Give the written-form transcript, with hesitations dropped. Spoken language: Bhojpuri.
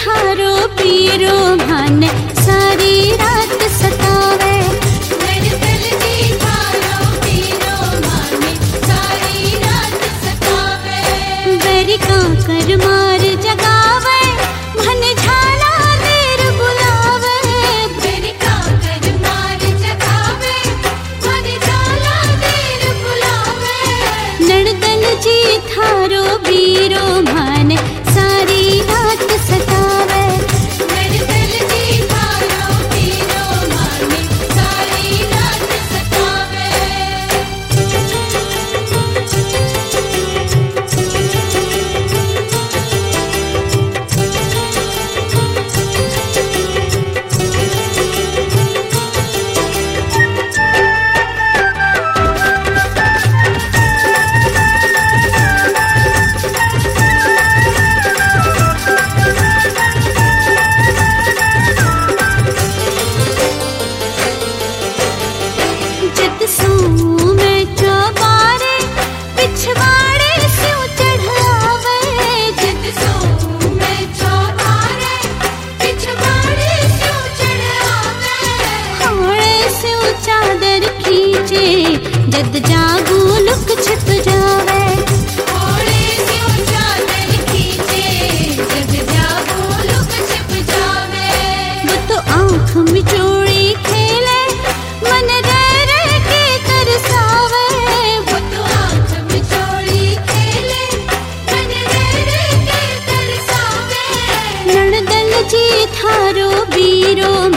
थारो पीरो मन सारी रात सतावे। नड़दल जी थारो पीरो मन सारी रात सतावे। बैरी कांकर मार जगावे मन झाला देर बुलावे। बैरी कांकर मार जगावे मन झाला देर बुलावे। नड़दल जी थारो पीरो मन सारी रात सतावे। नड़दल जी थारो पीरो मन सारी रात सतावे। जत सू में चौबारे पिछवाड़े स्यों चढ़ावे। जित सो मैं चौबारे पिछवाड़े स्यों चढ़ावे। हाड़े स्यों चादर खींचे जद जागू लुक छिप जावे। थोड़े स्यों चादर खींचे जब जागो लुक छिप जावे। वो तो आँख मिचोड़ी खेले मन रह रह के तरसावे। वो तो आँख मिचोड़ी खेले मन रह रह के तरसावे। नड़दल जी थारो बीरो